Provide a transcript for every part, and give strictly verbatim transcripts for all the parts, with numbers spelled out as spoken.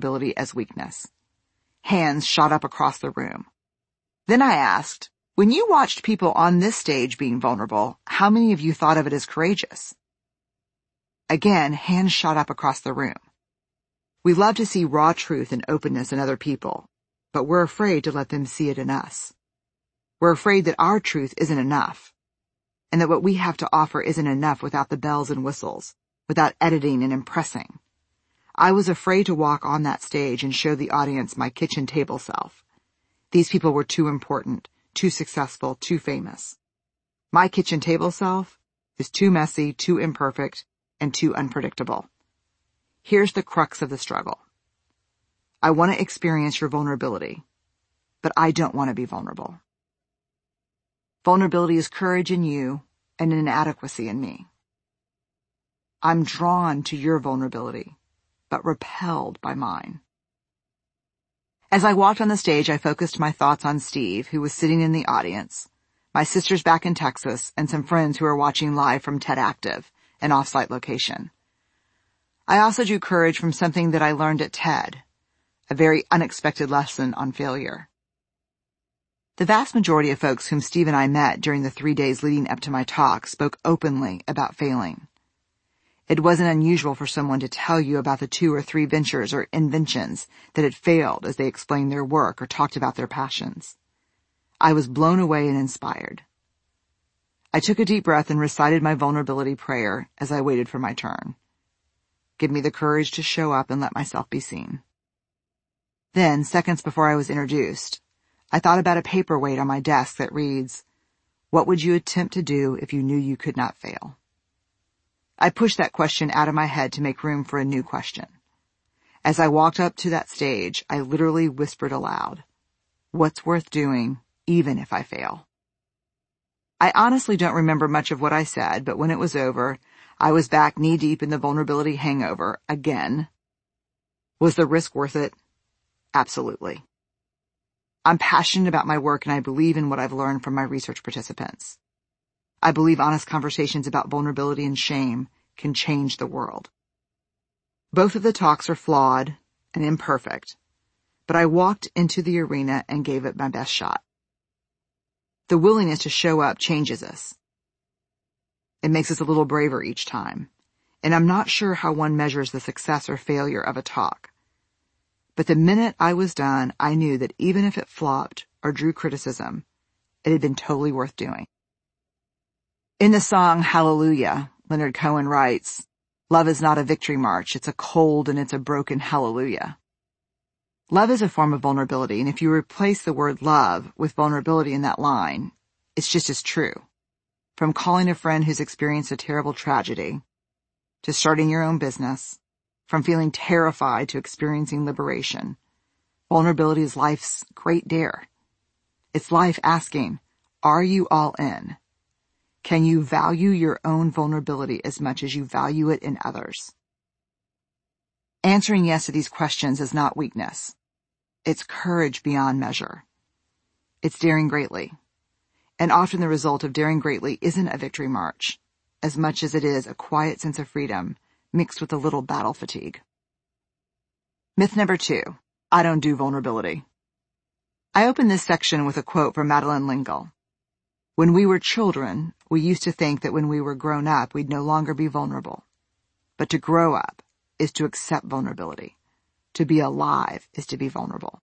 vulnerability as weakness. Hands shot up across the room. Then I asked, when you watched people on this stage being vulnerable, how many of you thought of it as courageous? Again, hands shot up across the room. We love to see raw truth and openness in other people, but we're afraid to let them see it in us. We're afraid that our truth isn't enough, and that what we have to offer isn't enough without the bells and whistles, without editing and impressing. I was afraid to walk on that stage and show the audience my kitchen table self. These people were too important, too successful, too famous. My kitchen table self is too messy, too imperfect, and too unpredictable. Here's the crux of the struggle. I want to experience your vulnerability, but I don't want to be vulnerable. Vulnerability is courage in you and an inadequacy in me. I'm drawn to your vulnerability, but repelled by mine. As I walked on the stage, I focused my thoughts on Steve, who was sitting in the audience, my sisters back in Texas, and some friends who were watching live from TED Active, an off-site location. I also drew courage from something that I learned at TED, a very unexpected lesson on failure. The vast majority of folks whom Steve and I met during the three days leading up to my talk spoke openly about failing. It wasn't unusual for someone to tell you about the two or three ventures or inventions that had failed as they explained their work or talked about their passions. I was blown away and inspired. I took a deep breath and recited my vulnerability prayer as I waited for my turn. Give me the courage to show up and let myself be seen. Then, seconds before I was introduced, I thought about a paperweight on my desk that reads, "What would you attempt to do if you knew you could not fail?" I pushed that question out of my head to make room for a new question. As I walked up to that stage, I literally whispered aloud, "What's worth doing, even if I fail?" I honestly don't remember much of what I said, but when it was over, I was back knee-deep in the vulnerability hangover again. Was the risk worth it? Absolutely. I'm passionate about my work, and I believe in what I've learned from my research participants. I believe honest conversations about vulnerability and shame can change the world. Both of the talks are flawed and imperfect, but I walked into the arena and gave it my best shot. The willingness to show up changes us. It makes us a little braver each time, and I'm not sure how one measures the success or failure of a talk. But the minute I was done, I knew that even if it flopped or drew criticism, it had been totally worth doing. In the song Hallelujah, Leonard Cohen writes, "Love is not a victory march, it's a cold and it's a broken hallelujah." Love is a form of vulnerability, and if you replace the word love with vulnerability in that line, it's just as true. From calling a friend who's experienced a terrible tragedy, to starting your own business, from feeling terrified to experiencing liberation, vulnerability is life's great dare. It's life asking, are you all in? Can you value your own vulnerability as much as you value it in others? Answering yes to these questions is not weakness. It's courage beyond measure. It's daring greatly. And often the result of daring greatly isn't a victory march, as much as it is a quiet sense of freedom mixed with a little battle fatigue. Myth number two, I don't do vulnerability. I open this section with a quote from Madeleine L'Engle. When we were children, we used to think that when we were grown up, we'd no longer be vulnerable. But to grow up is to accept vulnerability. To be alive is to be vulnerable.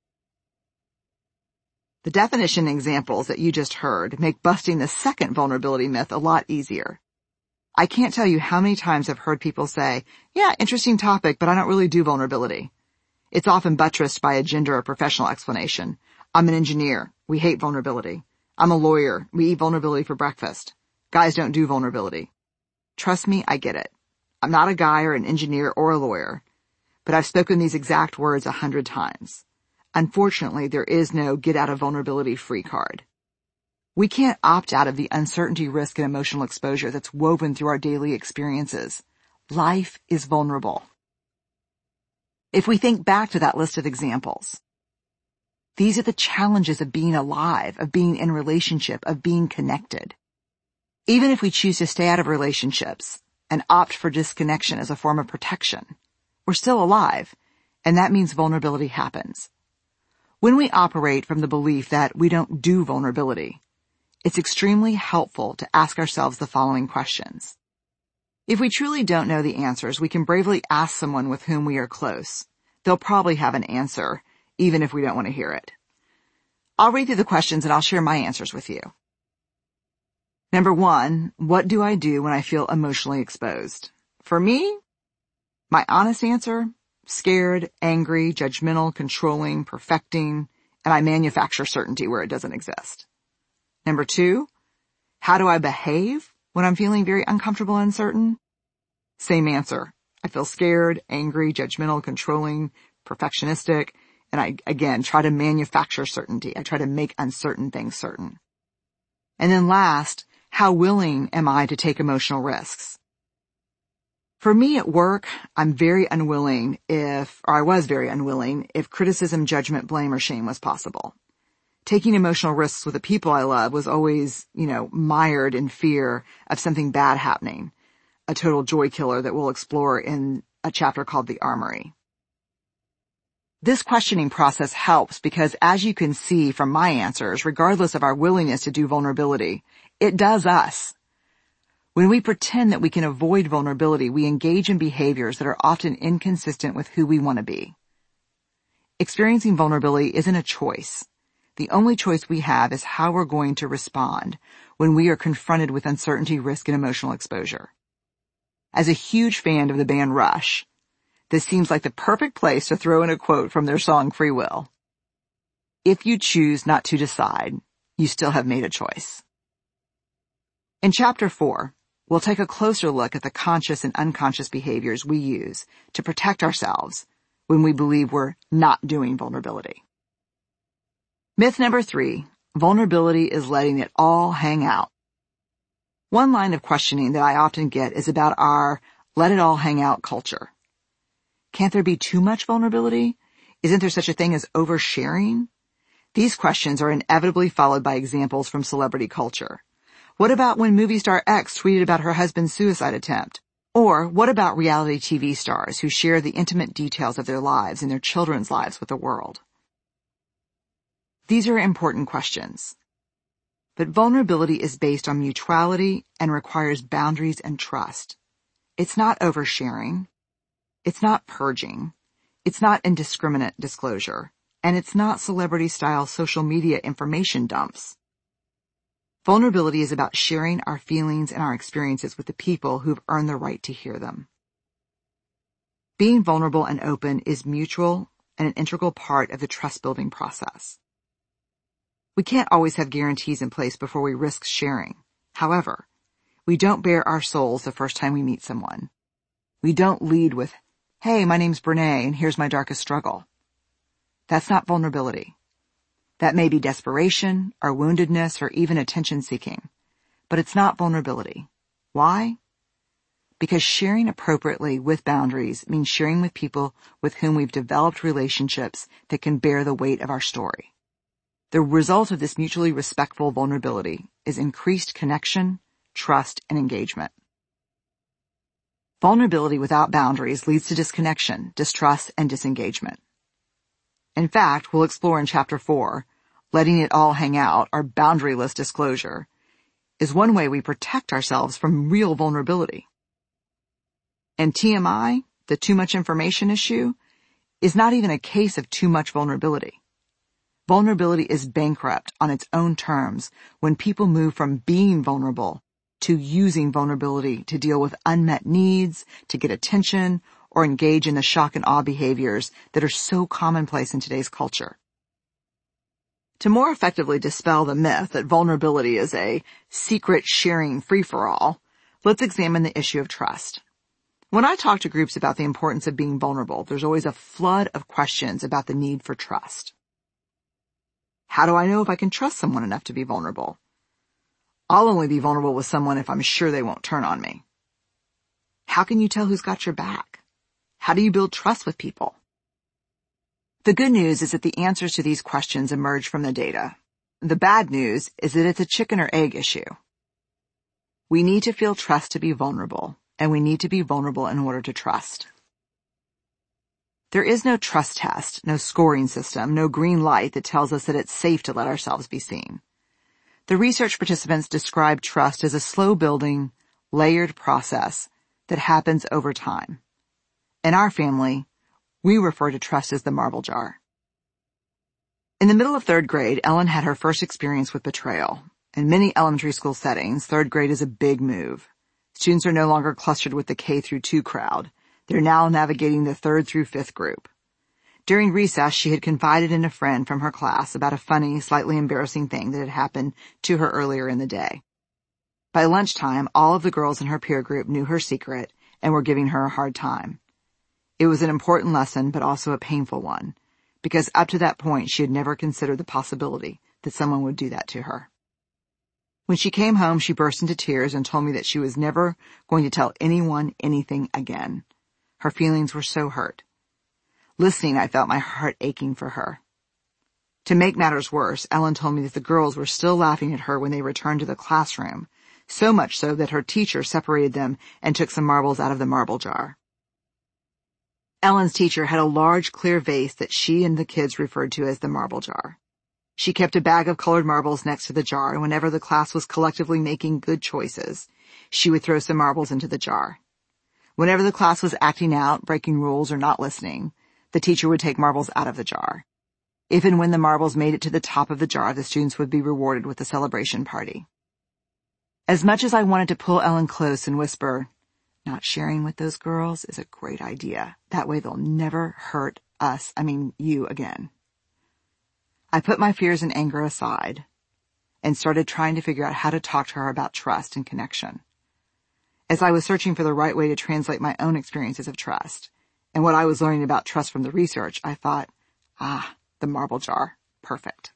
The definition examples that you just heard make busting the second vulnerability myth a lot easier. I can't tell you how many times I've heard people say, yeah, interesting topic, but I don't really do vulnerability. It's often buttressed by a gender or professional explanation. I'm an engineer. We hate vulnerability. I'm a lawyer. We eat vulnerability for breakfast. Guys don't do vulnerability. Trust me, I get it. I'm not a guy or an engineer or a lawyer, but I've spoken these exact words a hundred times. Unfortunately, there is no get out of vulnerability free card. We can't opt out of the uncertainty, risk, and emotional exposure that's woven through our daily experiences. Life is vulnerable. If we think back to that list of examples, these are the challenges of being alive, of being in relationship, of being connected. Even if we choose to stay out of relationships and opt for disconnection as a form of protection, we're still alive, and that means vulnerability happens. When we operate from the belief that we don't do vulnerability, it's extremely helpful to ask ourselves the following questions. If we truly don't know the answers, we can bravely ask someone with whom we are close. They'll probably have an answer, even if we don't want to hear it. I'll read through the questions and I'll share my answers with you. Number one, what do I do when I feel emotionally exposed? For me, my honest answer, scared, angry, judgmental, controlling, perfecting, and I manufacture certainty where it doesn't exist. Number two, how do I behave when I'm feeling very uncomfortable and uncertain? Same answer. I feel scared, angry, judgmental, controlling, perfectionistic, and I, again, try to manufacture certainty. I try to make uncertain things certain. And then last, how willing am I to take emotional risks? For me at work, I'm very unwilling if, or I was very unwilling, if criticism, judgment, blame, or shame was possible. Taking emotional risks with the people I love was always, you know, mired in fear of something bad happening, a total joy killer that we'll explore in a chapter called The Armory. This questioning process helps because, as you can see from my answers, regardless of our willingness to do vulnerability, it does us. When we pretend that we can avoid vulnerability, we engage in behaviors that are often inconsistent with who we want to be. Experiencing vulnerability isn't a choice. The only choice we have is how we're going to respond when we are confronted with uncertainty, risk, and emotional exposure. As a huge fan of the band Rush, this seems like the perfect place to throw in a quote from their song Free Will. If you choose not to decide, you still have made a choice. In chapter four, we'll take a closer look at the conscious and unconscious behaviors we use to protect ourselves when we believe we're not doing vulnerability. Myth number three, vulnerability is letting it all hang out. One line of questioning that I often get is about our let it all hang out culture. Can't there be too much vulnerability? Isn't there such a thing as oversharing? These questions are inevitably followed by examples from celebrity culture. What about when movie star X tweeted about her husband's suicide attempt? Or what about reality T V stars who share the intimate details of their lives and their children's lives with the world? These are important questions. But vulnerability is based on mutuality and requires boundaries and trust. It's not oversharing. It's not purging. It's not indiscriminate disclosure. And it's not celebrity-style social media information dumps. Vulnerability is about sharing our feelings and our experiences with the people who've earned the right to hear them. Being vulnerable and open is mutual and an integral part of the trust-building process. We can't always have guarantees in place before we risk sharing. However, we don't bare our souls the first time we meet someone. We don't lead with, hey, my name's Brene and here's my darkest struggle. That's not vulnerability. That may be desperation or woundedness or even attention-seeking, but it's not vulnerability. Why? Because sharing appropriately with boundaries means sharing with people with whom we've developed relationships that can bear the weight of our story. The result of this mutually respectful vulnerability is increased connection, trust, and engagement. Vulnerability without boundaries leads to disconnection, distrust, and disengagement. In fact, we'll explore in chapter four, letting it all hang out, or boundaryless disclosure, is one way we protect ourselves from real vulnerability. And T M I, the too much information issue, is not even a case of too much vulnerability. Vulnerability is bankrupt on its own terms when people move from being vulnerable to using vulnerability to deal with unmet needs, to get attention, or engage in the shock and awe behaviors that are so commonplace in today's culture. To more effectively dispel the myth that vulnerability is a secret sharing free-for-all, let's examine the issue of trust. When I talk to groups about the importance of being vulnerable, there's always a flood of questions about the need for trust. How do I know if I can trust someone enough to be vulnerable? I'll only be vulnerable with someone if I'm sure they won't turn on me. How can you tell who's got your back? How do you build trust with people? The good news is that the answers to these questions emerge from the data. The bad news is that it's a chicken or egg issue. We need to feel trust to be vulnerable, and we need to be vulnerable in order to trust. There is no trust test, no scoring system, no green light that tells us that it's safe to let ourselves be seen. The research participants described trust as a slow-building, layered process that happens over time. In our family, we refer to trust as the marble jar. In the middle of third grade, Ellen had her first experience with betrayal. In many elementary school settings, third grade is a big move. Students are no longer clustered with the K through two crowd. They're now navigating the third through fifth group. During recess, she had confided in a friend from her class about a funny, slightly embarrassing thing that had happened to her earlier in the day. By lunchtime, all of the girls in her peer group knew her secret and were giving her a hard time. It was an important lesson, but also a painful one, because up to that point she had never considered the possibility that someone would do that to her. When she came home, she burst into tears and told me that she was never going to tell anyone anything again. Her feelings were so hurt. Listening, I felt my heart aching for her. To make matters worse, Ellen told me that the girls were still laughing at her when they returned to the classroom, so much so that her teacher separated them and took some marbles out of the marble jar. Ellen's teacher had a large, clear vase that she and the kids referred to as the marble jar. She kept a bag of colored marbles next to the jar, and whenever the class was collectively making good choices, she would throw some marbles into the jar. Whenever the class was acting out, breaking rules, or not listening, the teacher would take marbles out of the jar. If and when the marbles made it to the top of the jar, the students would be rewarded with a celebration party. As much as I wanted to pull Ellen close and whisper, "Not sharing with those girls is a great idea. That way they'll never hurt us, I mean you, again," I put my fears and anger aside and started trying to figure out how to talk to her about trust and connection. As I was searching for the right way to translate my own experiences of trust and what I was learning about trust from the research, I thought, ah, the marble jar. Perfect.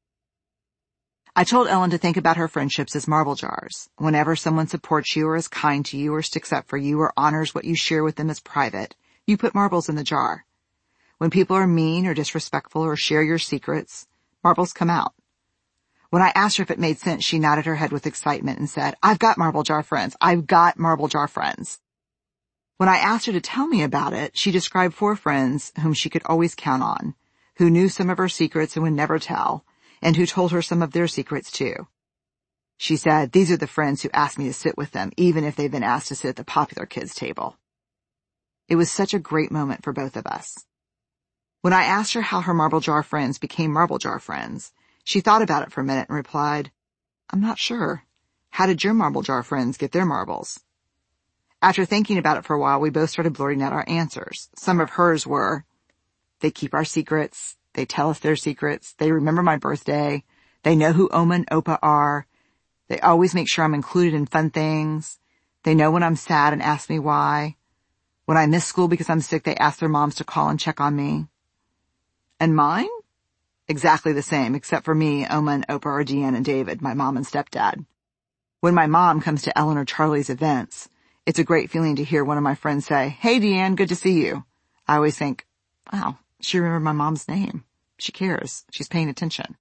I told Ellen to think about her friendships as marble jars. Whenever someone supports you or is kind to you or sticks up for you or honors what you share with them as private, you put marbles in the jar. When people are mean or disrespectful or share your secrets, marbles come out. When I asked her if it made sense, she nodded her head with excitement and said, "I've got marble jar friends. I've got marble jar friends." When I asked her to tell me about it, she described four friends whom she could always count on, who knew some of her secrets and would never tell, and who told her some of their secrets too. She said, "These are the friends who asked me to sit with them, even if they've been asked to sit at the popular kids' table." It was such a great moment for both of us. When I asked her how her marble jar friends became marble jar friends, she thought about it for a minute and replied, "I'm not sure. How did your marble jar friends get their marbles?" After thinking about it for a while, we both started blurting out our answers. Some of hers were, "They keep our secrets. They tell us their secrets. They remember my birthday. They know who Oma and Opa are. They always make sure I'm included in fun things. They know when I'm sad and ask me why. When I miss school because I'm sick, they ask their moms to call and check on me." And mine? Exactly the same, except for me, Oma and Opa are Deanne and David, my mom and stepdad. When my mom comes to Ellen or Charlie's events, it's a great feeling to hear one of my friends say, "Hey Deanne, good to see you." I always think, wow, she remembered my mom's name. She cares. She's paying attention.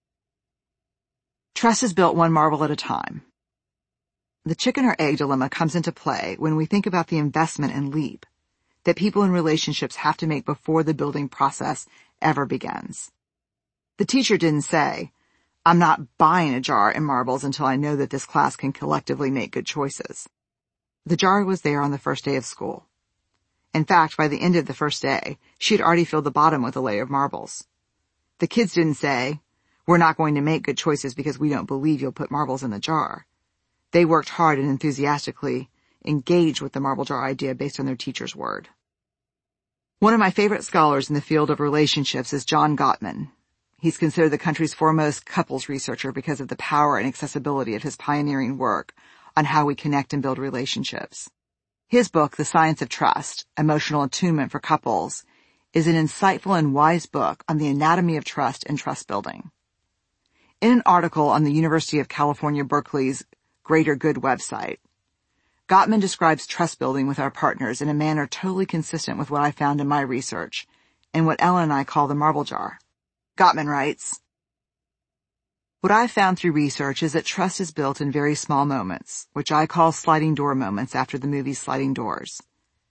Trust is built one marble at a time. The chicken or egg dilemma comes into play when we think about the investment and leap that people in relationships have to make before the building process ever begins. The teacher didn't say, "I'm not buying a jar and marbles until I know that this class can collectively make good choices." The jar was there on the first day of school. In fact, by the end of the first day, she had already filled the bottom with a layer of marbles. The kids didn't say, "We're not going to make good choices because we don't believe you'll put marbles in the jar." They worked hard and enthusiastically engaged with the marble jar idea based on their teacher's word. One of my favorite scholars in the field of relationships is John Gottman. He's considered the country's foremost couples researcher because of the power and accessibility of his pioneering work on how we connect and build relationships. His book, The Science of Trust, Emotional Attunement for Couples, is an insightful and wise book on the anatomy of trust and trust building. In an article on the University of California, Berkeley's Greater Good website, Gottman describes trust building with our partners in a manner totally consistent with what I found in my research and what Ellen and I call the marble jar. Gottman writes, "What I've found through research is that trust is built in very small moments, which I call sliding door moments after the movie Sliding Doors.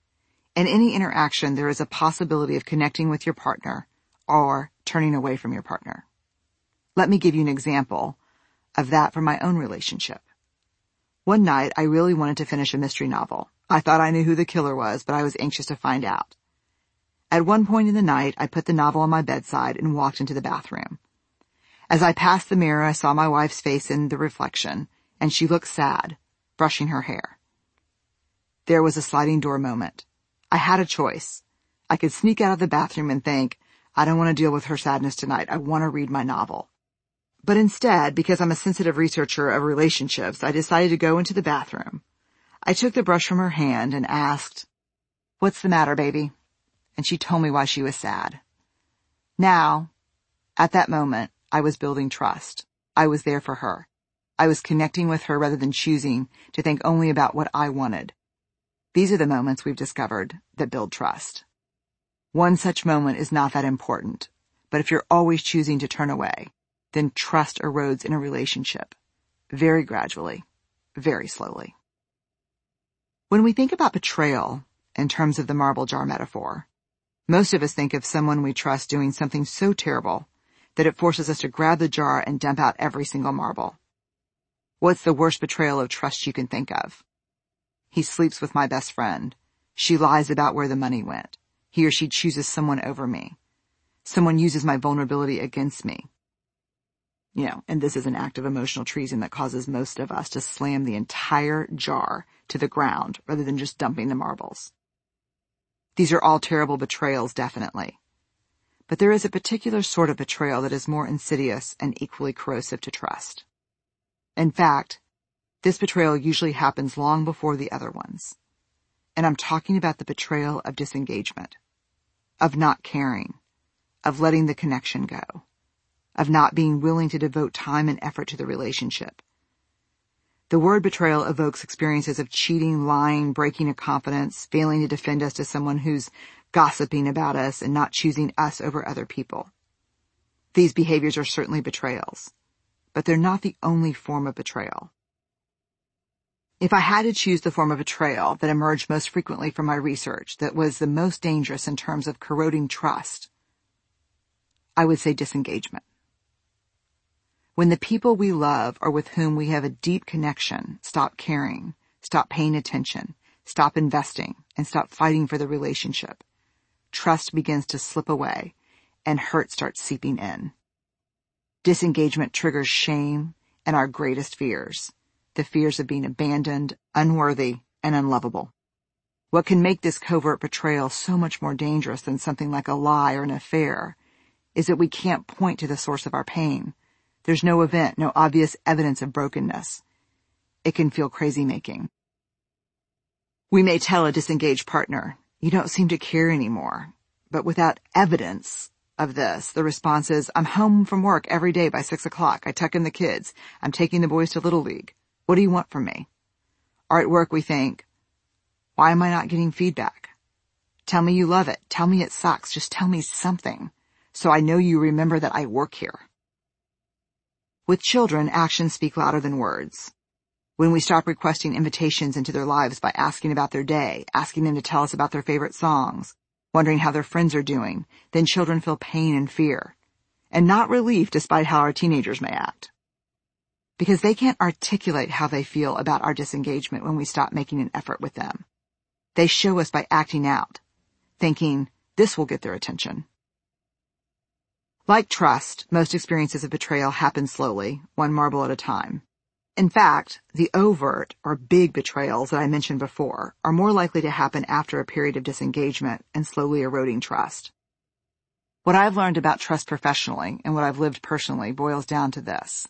In any interaction, there is a possibility of connecting with your partner or turning away from your partner. Let me give you an example of that from my own relationship. One night, I really wanted to finish a mystery novel. I thought I knew who the killer was, but I was anxious to find out. At one point in the night, I put the novel on my bedside and walked into the bathroom. As I passed the mirror, I saw my wife's face in the reflection, and she looked sad, brushing her hair. There was a sliding door moment. I had a choice. I could sneak out of the bathroom and think, I don't want to deal with her sadness tonight. I want to read my novel. But instead, because I'm a sensitive researcher of relationships, I decided to go into the bathroom. I took the brush from her hand and asked, "What's the matter, baby?" And she told me why she was sad. Now, at that moment, I was building trust. I was there for her. I was connecting with her rather than choosing to think only about what I wanted. These are the moments we've discovered that build trust. One such moment is not that important, but if you're always choosing to turn away, then trust erodes in a relationship, very gradually, very slowly. When we think about betrayal in terms of the marble jar metaphor, most of us think of someone we trust doing something so terrible that it forces us to grab the jar and dump out every single marble. What's the worst betrayal of trust you can think of? He sleeps with my best friend. She lies about where the money went. He or she chooses someone over me. Someone uses my vulnerability against me. You know, and this is an act of emotional treason that causes most of us to slam the entire jar to the ground rather than just dumping the marbles. These are all terrible betrayals, definitely. But there is a particular sort of betrayal that is more insidious and equally corrosive to trust. In fact, this betrayal usually happens long before the other ones. And I'm talking about the betrayal of disengagement, of not caring, of letting the connection go, of not being willing to devote time and effort to the relationship. The word betrayal evokes experiences of cheating, lying, breaking a confidence, failing to defend us to someone who's gossiping about us, and not choosing us over other people. These behaviors are certainly betrayals, but they're not the only form of betrayal. If I had to choose the form of betrayal that emerged most frequently from my research that was the most dangerous in terms of corroding trust, I would say disengagement. When the people we love or with whom we have a deep connection stop caring, stop paying attention, stop investing, and stop fighting for the relationship, trust begins to slip away and hurt starts seeping in. Disengagement triggers shame and our greatest fears, the fears of being abandoned, unworthy, and unlovable. What can make this covert betrayal so much more dangerous than something like a lie or an affair is that we can't point to the source of our pain. There's no event, no obvious evidence of brokenness. It can feel crazy-making. We may tell a disengaged partner, "You don't seem to care anymore," but without evidence of this, the response is, "I'm home from work every day by six o'clock. I tuck in the kids. I'm taking the boys to Little League. What do you want from me?" Or at work we think, "Why am I not getting feedback? Tell me you love it. Tell me it sucks. Just tell me something, so I know you remember that I work here." With children, actions speak louder than words. When we stop requesting invitations into their lives by asking about their day, asking them to tell us about their favorite songs, wondering how their friends are doing, then children feel pain and fear, and not relief despite how our teenagers may act. Because they can't articulate how they feel about our disengagement when we stop making an effort with them. They show us by acting out, thinking this will get their attention. Like trust, most experiences of betrayal happen slowly, one marble at a time. In fact, the overt or big betrayals that I mentioned before are more likely to happen after a period of disengagement and slowly eroding trust. What I've learned about trust professionally and what I've lived personally boils down to this.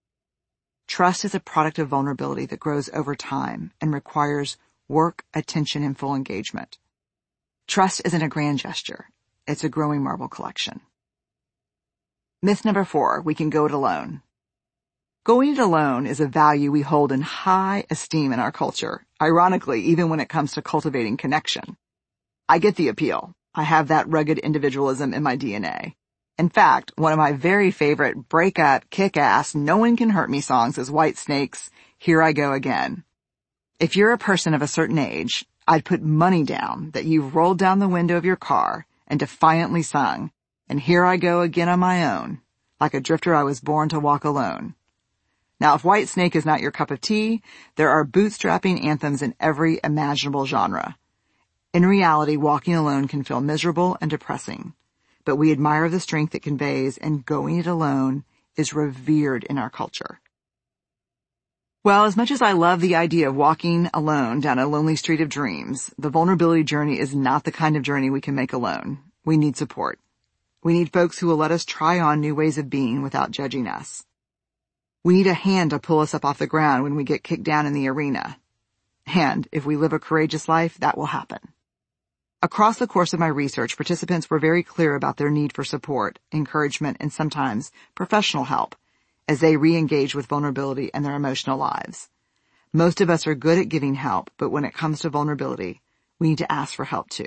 Trust is a product of vulnerability that grows over time and requires work, attention, and full engagement. Trust isn't a grand gesture. It's a growing marble collection. Myth number four, we can go it alone. Going it alone is a value we hold in high esteem in our culture, ironically, even when it comes to cultivating connection. I get the appeal. I have that rugged individualism in my D N A. In fact, one of my very favorite break-up, kick-ass, no one can hurt me songs is Whitesnake's Here I Go Again. If you're a person of a certain age, I'd put money down that you've rolled down the window of your car and defiantly sung, "And here I go again on my own. Like a drifter I was born to walk alone." Now, if Whitesnake is not your cup of tea, there are bootstrapping anthems in every imaginable genre. In reality, walking alone can feel miserable and depressing, but we admire the strength it conveys, and going it alone is revered in our culture. Well, as much as I love the idea of walking alone down a lonely street of dreams, the vulnerability journey is not the kind of journey we can make alone. We need support. We need folks who will let us try on new ways of being without judging us. We need a hand to pull us up off the ground when we get kicked down in the arena. And if we live a courageous life, that will happen. Across the course of my research, participants were very clear about their need for support, encouragement, and sometimes professional help as they re-engage with vulnerability and their emotional lives. Most of us are good at giving help, but when it comes to vulnerability, we need to ask for help too.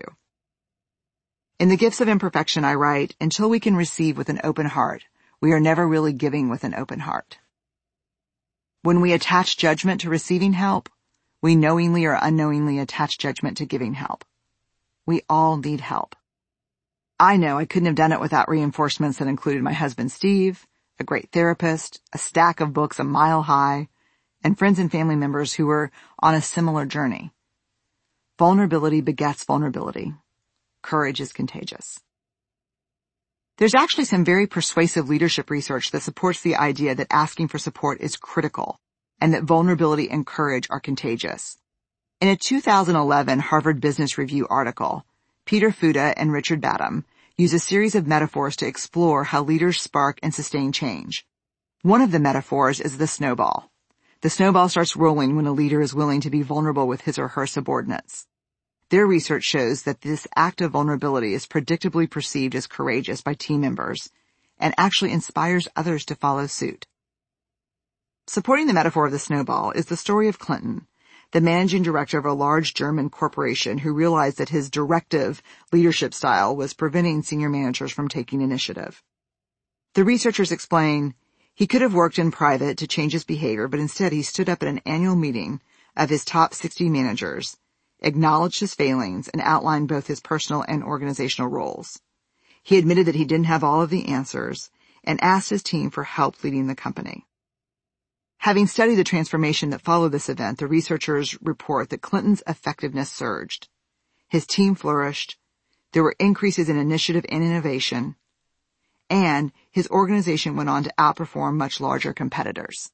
In The Gifts of Imperfection, I write, "Until we can receive with an open heart, we are never really giving with an open heart." When we attach judgment to receiving help, we knowingly or unknowingly attach judgment to giving help. We all need help. I know I couldn't have done it without reinforcements that included my husband Steve, a great therapist, a stack of books a mile high, and friends and family members who were on a similar journey. Vulnerability begets vulnerability. Courage is contagious. There's actually some very persuasive leadership research that supports the idea that asking for support is critical and that vulnerability and courage are contagious. In a two thousand eleven Harvard Business Review article, Peter Fuda and Richard Badham use a series of metaphors to explore how leaders spark and sustain change. One of the metaphors is the snowball. The snowball starts rolling when a leader is willing to be vulnerable with his or her subordinates. Their research shows that this act of vulnerability is predictably perceived as courageous by team members and actually inspires others to follow suit. Supporting the metaphor of the snowball is the story of Clinton, the managing director of a large German corporation who realized that his directive leadership style was preventing senior managers from taking initiative. The researchers explain he could have worked in private to change his behavior, but instead he stood up at an annual meeting of his top sixty managers, acknowledged his failings, and outlined both his personal and organizational roles. He admitted that he didn't have all of the answers and asked his team for help leading the company. Having studied the transformation that followed this event, the researchers report that Clinton's effectiveness surged. His team flourished, there were increases in initiative and innovation, and his organization went on to outperform much larger competitors.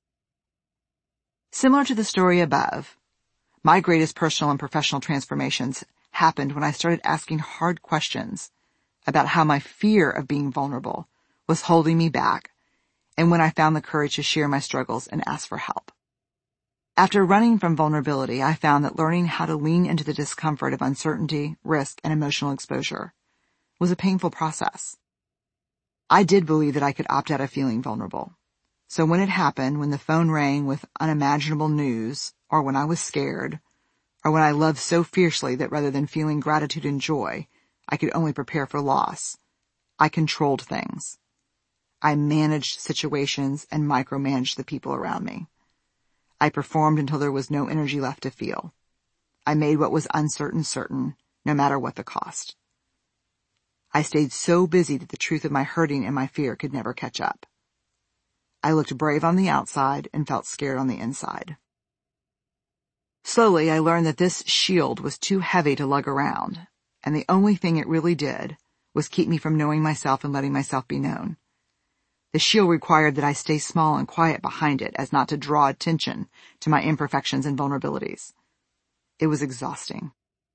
Similar to the story above, my greatest personal and professional transformations happened when I started asking hard questions about how my fear of being vulnerable was holding me back, and when I found the courage to share my struggles and ask for help. After running from vulnerability, I found that learning how to lean into the discomfort of uncertainty, risk, and emotional exposure was a painful process. I did believe that I could opt out of feeling vulnerable. So when it happened, when the phone rang with unimaginable news, or when I was scared, or when I loved so fiercely that rather than feeling gratitude and joy, I could only prepare for loss, I controlled things. I managed situations and micromanaged the people around me. I performed until there was no energy left to feel. I made what was uncertain certain, no matter what the cost. I stayed so busy that the truth of my hurting and my fear could never catch up. I looked brave on the outside and felt scared on the inside. Slowly, I learned that this shield was too heavy to lug around, and the only thing it really did was keep me from knowing myself and letting myself be known. The shield required that I stay small and quiet behind it as not to draw attention to my imperfections and vulnerabilities. It was exhausting.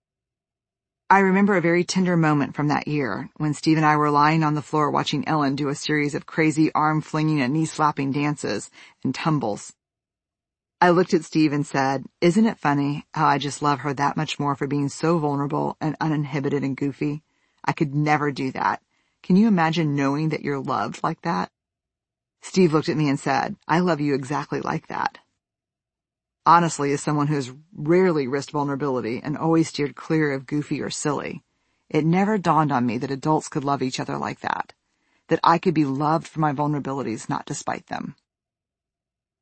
I remember a very tender moment from that year when Steve and I were lying on the floor watching Ellen do a series of crazy arm-flinging and knee-slapping dances and tumbles. I looked at Steve and said, "Isn't it funny how I just love her that much more for being so vulnerable and uninhibited and goofy? I could never do that. Can you imagine knowing that you're loved like that?" Steve looked at me and said, "I love you exactly like that." Honestly, as someone who has rarely risked vulnerability and always steered clear of goofy or silly, it never dawned on me that adults could love each other like that, that I could be loved for my vulnerabilities, not despite them.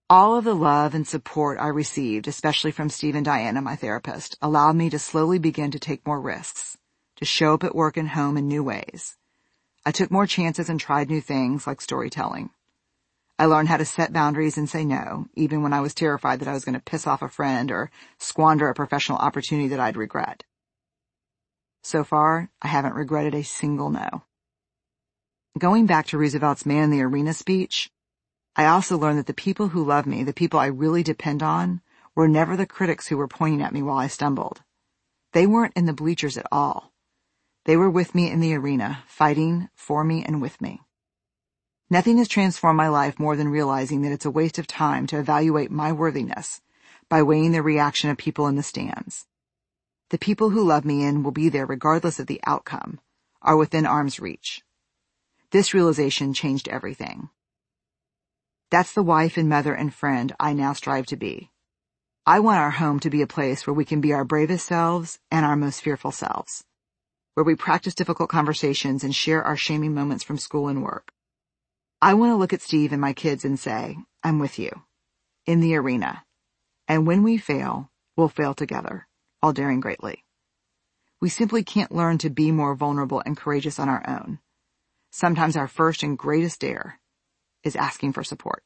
All of the love and support I received, especially from Steve and Diana, my therapist, allowed me to slowly begin to take more risks, to show up at work and home in new ways. I took more chances and tried new things like storytelling. I learned how to set boundaries and say no, even when I was terrified that I was going to piss off a friend or squander a professional opportunity that I'd regret. So far, I haven't regretted a single no. Going back to Roosevelt's Man in the Arena speech, I also learned that the people who love me, the people I really depend on, were never the critics who were pointing at me while I stumbled. They weren't in the bleachers at all. They were with me in the arena, fighting for me and with me. Nothing has transformed my life more than realizing that it's a waste of time to evaluate my worthiness by weighing the reaction of people in the stands. The people who love me and will be there regardless of the outcome are within arm's reach. This realization changed everything. That's the wife and mother and friend I now strive to be. I want our home to be a place where we can be our bravest selves and our most fearful selves, where we practice difficult conversations and share our shaming moments from school and work. I want to look at Steve and my kids and say, I'm with you, in the arena. And when we fail, we'll fail together, while daring greatly. We simply can't learn to be more vulnerable and courageous on our own. Sometimes our first and greatest dare is asking for support.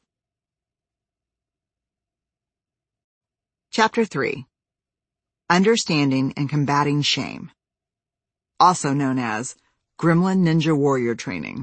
Chapter three. Understanding and Combating Shame. Also known as Gremlin Ninja Warrior Training.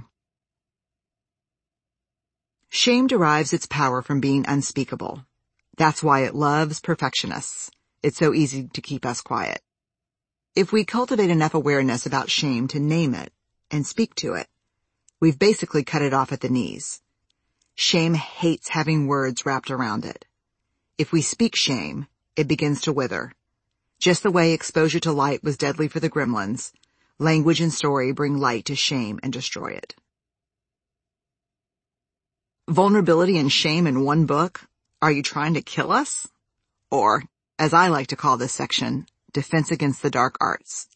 Shame derives its power from being unspeakable. That's why it loves perfectionists. It's so easy to keep us quiet. If we cultivate enough awareness about shame to name it and speak to it, we've basically cut it off at the knees. Shame hates having words wrapped around it. If we speak shame, it begins to wither. Just the way exposure to light was deadly for the gremlins, language and story bring light to shame and destroy it. Vulnerability and shame in one book? Are you trying to kill us? Or, as I like to call this section, Defense Against the Dark Arts.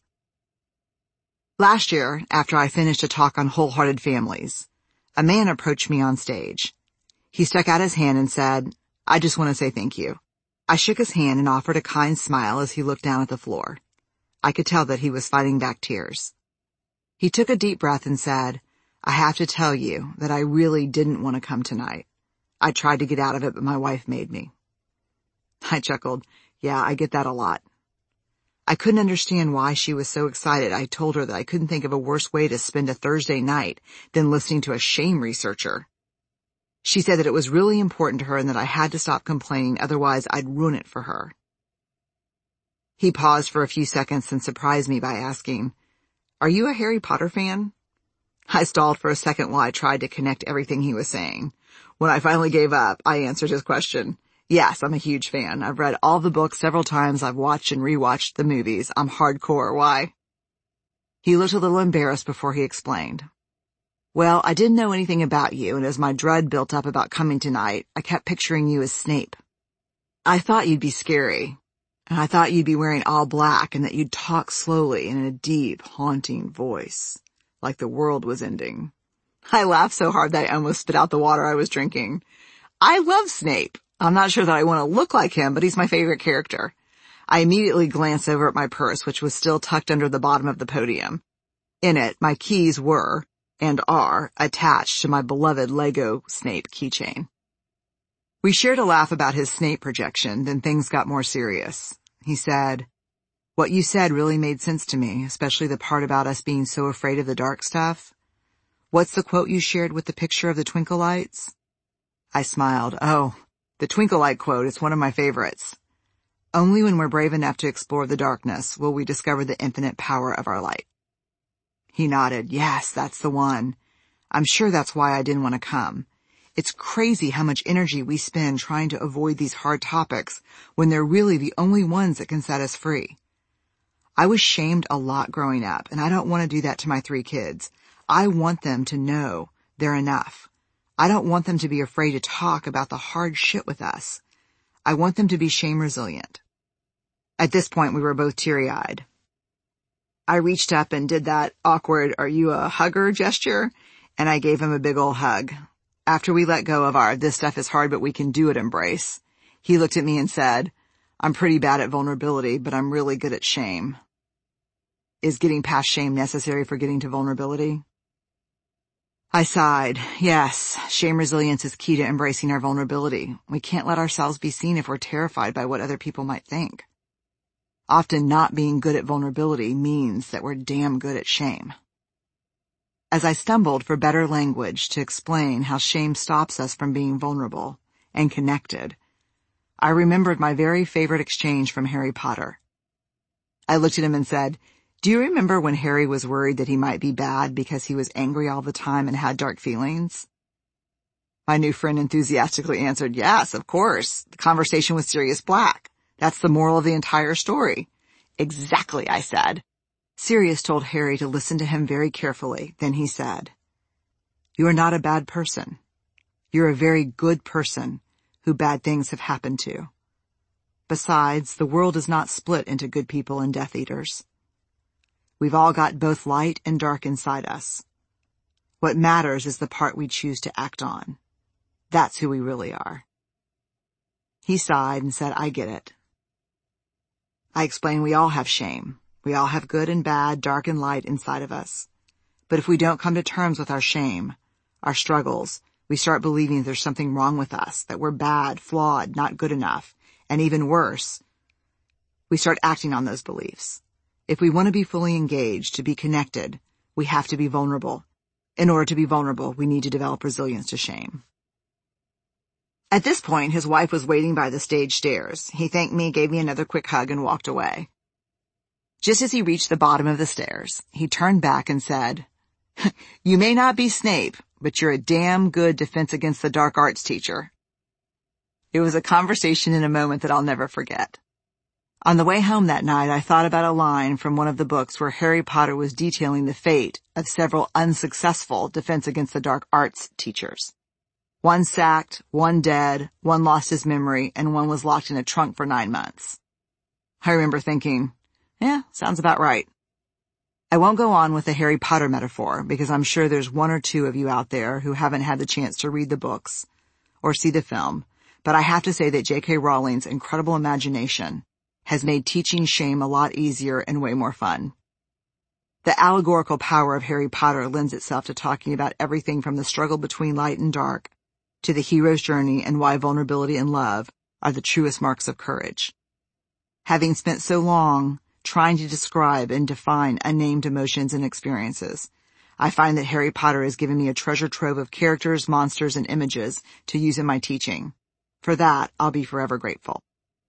Last year, after I finished a talk on wholehearted families, a man approached me on stage. He stuck out his hand and said, I just want to say thank you. I shook his hand and offered a kind smile as he looked down at the floor. I could tell that he was fighting back tears. He took a deep breath and said, I have to tell you that I really didn't want to come tonight. I tried to get out of it, but my wife made me. I chuckled. Yeah, I get that a lot. I couldn't understand why she was so excited. I told her that I couldn't think of a worse way to spend a Thursday night than listening to a shame researcher. She said that it was really important to her and that I had to stop complaining, otherwise I'd ruin it for her. He paused for a few seconds and surprised me by asking, Are you a Harry Potter fan? I stalled for a second while I tried to connect everything he was saying. When I finally gave up, I answered his question. Yes, I'm a huge fan. I've read all the books several times. I've watched and rewatched the movies. I'm hardcore. Why? He looked a little embarrassed before he explained. Well, I didn't know anything about you, and as my dread built up about coming tonight, I kept picturing you as Snape. I thought you'd be scary, and I thought you'd be wearing all black and that you'd talk slowly and in a deep, haunting voice, like the world was ending. I laughed so hard that I almost spit out the water I was drinking. I love Snape. I'm not sure that I want to look like him, but he's my favorite character. I immediately glanced over at my purse, which was still tucked under the bottom of the podium. In it, my keys were, and are, attached to my beloved Lego Snape keychain. We shared a laugh about his Snape projection, then things got more serious. He said, What you said really made sense to me, especially the part about us being so afraid of the dark stuff. What's the quote you shared with the picture of the twinkle lights? I smiled. Oh, the twinkle light quote is one of my favorites. Only when we're brave enough to explore the darkness will we discover the infinite power of our light. He nodded. Yes, that's the one. I'm sure that's why I didn't want to come. It's crazy how much energy we spend trying to avoid these hard topics when they're really the only ones that can set us free. I was shamed a lot growing up, and I don't want to do that to my three kids. I want them to know they're enough. I don't want them to be afraid to talk about the hard shit with us. I want them to be shame resilient. At this point, we were both teary-eyed. I reached up and did that awkward, are you a hugger gesture? And I gave him a big ol' hug. After we let go of our "this stuff is hard but we can do it" embrace, he looked at me and said, "I'm pretty bad at vulnerability, but I'm really good at shame." Is getting past shame necessary for getting to vulnerability? I sighed. Yes, shame resilience is key to embracing our vulnerability. We can't let ourselves be seen if we're terrified by what other people might think. Often not being good at vulnerability means that we're damn good at shame. As I stumbled for better language to explain how shame stops us from being vulnerable and connected, I remembered my very favorite exchange from Harry Potter. I looked at him and said, "Do you remember when Harry was worried that he might be bad because he was angry all the time and had dark feelings?" My new friend enthusiastically answered, "Yes, of course. The conversation with Sirius Black. That's the moral of the entire story." "Exactly," I said. Sirius told Harry to listen to him very carefully. Then he said, "You are not a bad person. You're a very good person who bad things have happened to. Besides, the world is not split into good people and Death Eaters. We've all got both light and dark inside us. What matters is the part we choose to act on. That's who we really are." He sighed and said, "I get it." I explained we all have shame. We all have good and bad, dark and light inside of us. But if we don't come to terms with our shame, our struggles, we start believing there's something wrong with us, that we're bad, flawed, not good enough, and even worse, we start acting on those beliefs. If we want to be fully engaged, to be connected, we have to be vulnerable. In order to be vulnerable, we need to develop resilience to shame. At this point, his wife was waiting by the stage stairs. He thanked me, gave me another quick hug, and walked away. Just as he reached the bottom of the stairs, he turned back and said, "You may not be Snape, but you're a damn good Defense Against the Dark Arts teacher." It was a conversation in a moment that I'll never forget. On the way home that night, I thought about a line from one of the books where Harry Potter was detailing the fate of several unsuccessful Defense Against the Dark Arts teachers. One sacked, one dead, one lost his memory, and one was locked in a trunk for nine months. I remember thinking, yeah, sounds about right. I won't go on with the Harry Potter metaphor because I'm sure there's one or two of you out there who haven't had the chance to read the books or see the film, but I have to say that J K Rowling's incredible imagination has made teaching shame a lot easier and way more fun. The allegorical power of Harry Potter lends itself to talking about everything from the struggle between light and dark to the hero's journey and why vulnerability and love are the truest marks of courage. Having spent so long trying to describe and define unnamed emotions and experiences, I find that Harry Potter has given me a treasure trove of characters, monsters, and images to use in my teaching. For that, I'll be forever grateful.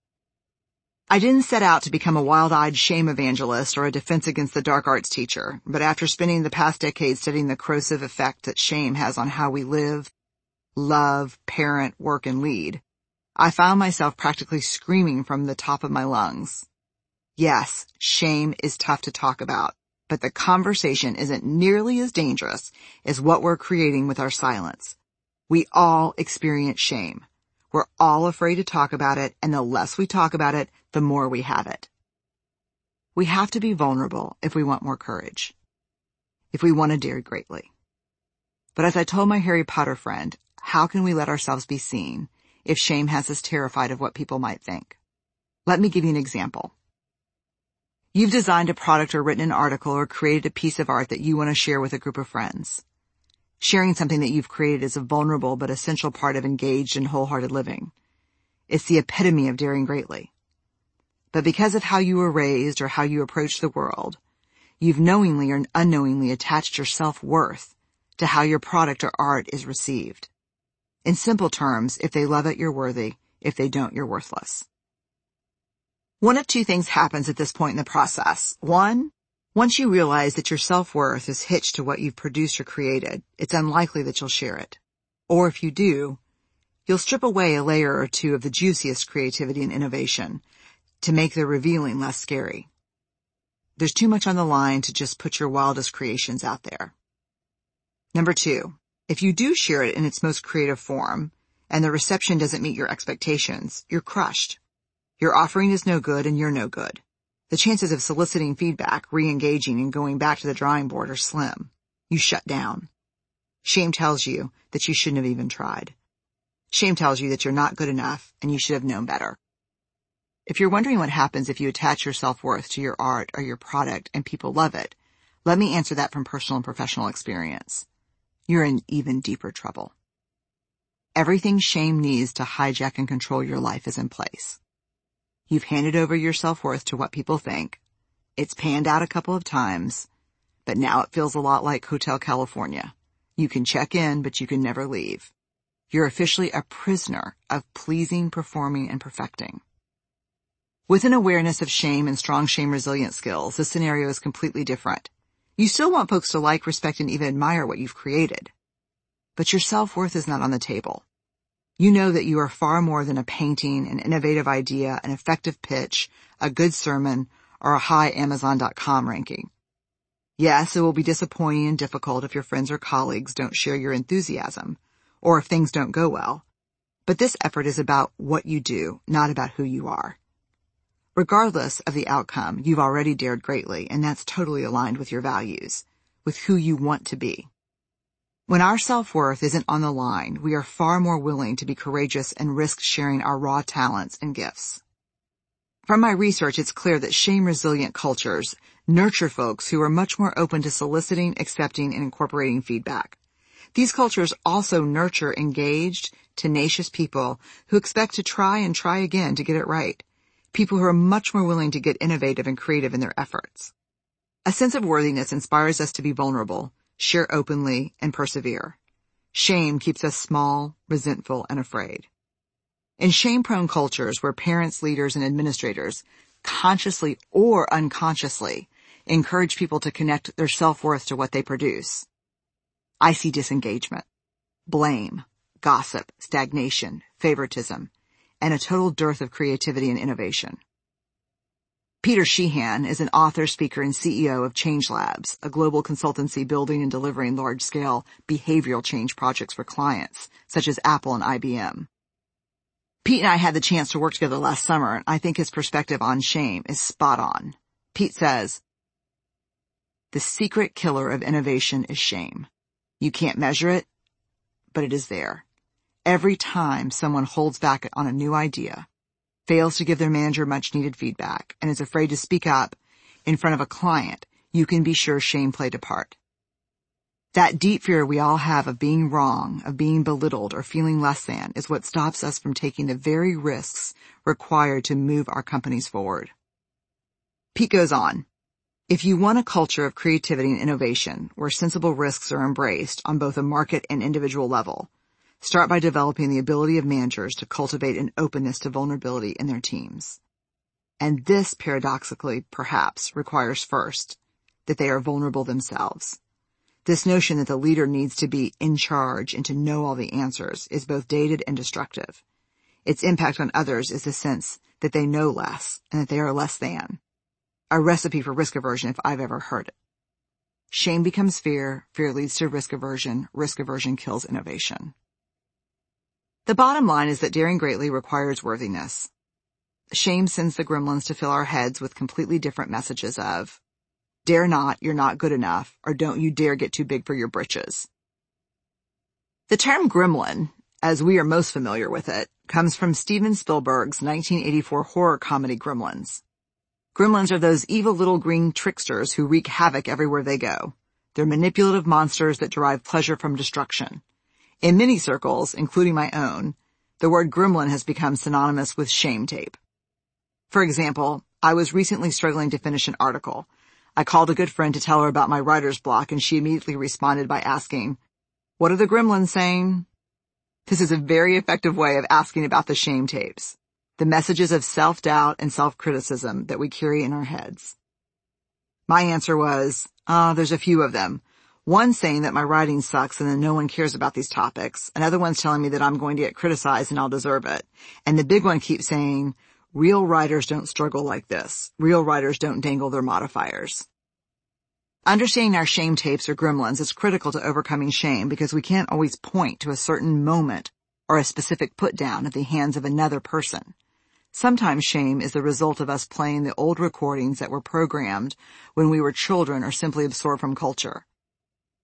I didn't set out to become a wild-eyed shame evangelist or a Defense Against the Dark Arts teacher, but after spending the past decade studying the corrosive effect that shame has on how we live, love, parent, work, and lead, I found myself practically screaming from the top of my lungs. Yes, shame is tough to talk about, but the conversation isn't nearly as dangerous as what we're creating with our silence. We all experience shame. We're all afraid to talk about it, and the less we talk about it, the more we have it. We have to be vulnerable if we want more courage, if we want to dare greatly. But as I told my Harry Potter friend, how can we let ourselves be seen if shame has us terrified of what people might think? Let me give you an example. You've designed a product or written an article or created a piece of art that you want to share with a group of friends. Sharing something that you've created is a vulnerable but essential part of engaged and wholehearted living. It's the epitome of daring greatly. But because of how you were raised or how you approach the world, you've knowingly or unknowingly attached your self-worth to how your product or art is received. In simple terms, if they love it, you're worthy. If they don't, you're worthless. One of two things happens at this point in the process. One, once you realize that your self-worth is hitched to what you've produced or created, it's unlikely that you'll share it. Or if you do, you'll strip away a layer or two of the juiciest creativity and innovation to make the revealing less scary. There's too much on the line to just put your wildest creations out there. Number two, if you do share it in its most creative form, and the reception doesn't meet your expectations, you're crushed. Your offering is no good and you're no good. The chances of soliciting feedback, re-engaging, and going back to the drawing board are slim. You shut down. Shame tells you that you shouldn't have even tried. Shame tells you that you're not good enough and you should have known better. If you're wondering what happens if you attach your self-worth to your art or your product and people love it, let me answer that from personal and professional experience. You're in even deeper trouble. Everything shame needs to hijack and control your life is in place. You've handed over your self-worth to what people think. It's panned out a couple of times, but now it feels a lot like Hotel California. You can check in, but you can never leave. You're officially a prisoner of pleasing, performing, and perfecting. With an awareness of shame and strong shame resilient skills, this scenario is completely different. You still want folks to like, respect, and even admire what you've created. But your self-worth is not on the table. You know that you are far more than a painting, an innovative idea, an effective pitch, a good sermon, or a high Amazon dot com ranking. Yes, it will be disappointing and difficult if your friends or colleagues don't share your enthusiasm, or if things don't go well. But this effort is about what you do, not about who you are. Regardless of the outcome, you've already dared greatly, and that's totally aligned with your values, with who you want to be. When our self-worth isn't on the line, we are far more willing to be courageous and risk sharing our raw talents and gifts. From my research, it's clear that shame-resilient cultures nurture folks who are much more open to soliciting, accepting, and incorporating feedback. These cultures also nurture engaged, tenacious people who expect to try and try again to get it right. People who are much more willing to get innovative and creative in their efforts. A sense of worthiness inspires us to be vulnerable, share openly, and persevere. Shame keeps us small, resentful, and afraid. In shame-prone cultures where parents, leaders, and administrators, consciously or unconsciously, encourage people to connect their self-worth to what they produce, I see disengagement, blame, gossip, stagnation, favoritism, and a total dearth of creativity and innovation. Peter Sheehan is an author, speaker, and C E O of Change Labs, a global consultancy building and delivering large-scale behavioral change projects for clients, such as Apple and I B M. Pete and I had the chance to work together last summer, and I think his perspective on shame is spot on. Pete says, "The secret killer of innovation is shame. You can't measure it, but it is there. Every time someone holds back on a new idea, fails to give their manager much-needed feedback, and is afraid to speak up in front of a client, you can be sure shame played a part. That deep fear we all have of being wrong, of being belittled, or feeling less than is what stops us from taking the very risks required to move our companies forward." Pete goes on, "If you want a culture of creativity and innovation where sensible risks are embraced on both a market and individual level, start by developing the ability of managers to cultivate an openness to vulnerability in their teams. And this, paradoxically, perhaps, requires first that they are vulnerable themselves. This notion that the leader needs to be in charge and to know all the answers is both dated and destructive. Its impact on others is the sense that they know less and that they are less than. A recipe for risk aversion if I've ever heard it. Shame becomes fear, fear leads to risk aversion, risk aversion kills innovation." The bottom line is that daring greatly requires worthiness. Shame sends the gremlins to fill our heads with completely different messages of, "Dare not, you're not good enough," or "Don't you dare get too big for your britches." The term gremlin, as we are most familiar with it, comes from Steven Spielberg's nineteen eighty-four horror comedy Gremlins. Gremlins are those evil little green tricksters who wreak havoc everywhere they go. They're manipulative monsters that derive pleasure from destruction. In many circles, including my own, the word gremlin has become synonymous with shame tape. For example, I was recently struggling to finish an article. I called a good friend to tell her about my writer's block, and she immediately responded by asking, "What are the gremlins saying?" This is a very effective way of asking about the shame tapes, the messages of self-doubt and self-criticism that we carry in our heads. My answer was, ah, oh, there's a few of them. One saying that my writing sucks and that no one cares about these topics. Another one's telling me that I'm going to get criticized and I'll deserve it. And the big one keeps saying, real writers don't struggle like this. Real writers don't dangle their modifiers. Understanding our shame tapes or gremlins is critical to overcoming shame because we can't always point to a certain moment or a specific put down at the hands of another person. Sometimes shame is the result of us playing the old recordings that were programmed when we were children or simply absorbed from culture.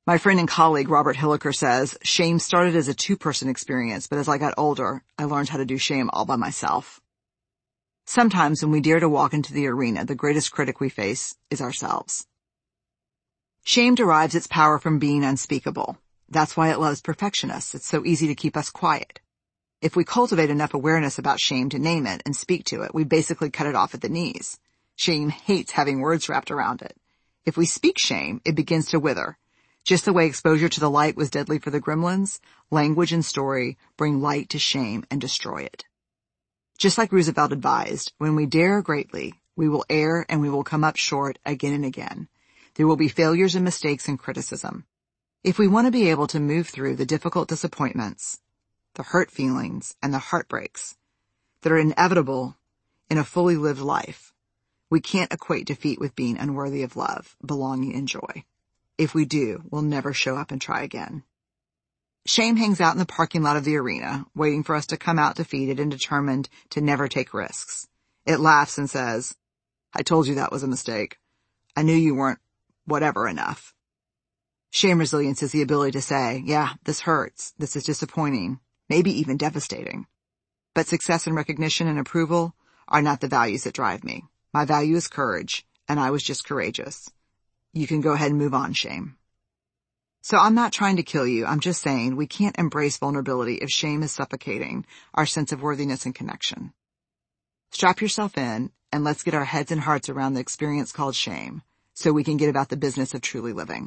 My friend and colleague Robert Hilliker says, shame started as a two-person experience, but as I got older, I learned how to do shame all by myself. Sometimes when we dare to walk into the arena, the greatest critic we face is ourselves. Shame derives its power from being unspeakable. That's why it loves perfectionists. It's so easy to keep us quiet. If we cultivate enough awareness about shame to name it and speak to it, we basically cut it off at the knees. Shame hates having words wrapped around it. If we speak shame, it begins to wither. Just the way exposure to the light was deadly for the gremlins, language and story bring light to shame and destroy it. Just like Roosevelt advised, when we dare greatly, we will err and we will come up short again and again. There will be failures and mistakes and criticism. If we want to be able to move through the difficult disappointments, the hurt feelings, and the heartbreaks that are inevitable in a fully lived life, we can't equate defeat with being unworthy of love, belonging, and joy. If we do, we'll never show up and try again. Shame hangs out in the parking lot of the arena, waiting for us to come out defeated and determined to never take risks. It laughs and says, I told you that was a mistake. I knew you weren't whatever enough. Shame resilience is the ability to say, yeah, this hurts, this is disappointing, maybe even devastating. But success and recognition and approval are not the values that drive me. My value is courage, and I was just courageous. You can go ahead and move on, shame. So I'm not trying to kill you. I'm just saying we can't embrace vulnerability if shame is suffocating our sense of worthiness and connection. Strap yourself in and let's get our heads and hearts around the experience called shame so we can get about the business of truly living.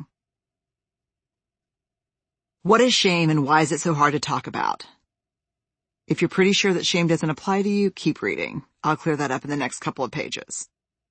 What is shame and why is it so hard to talk about? If you're pretty sure that shame doesn't apply to you, keep reading. I'll clear that up in the next couple of pages.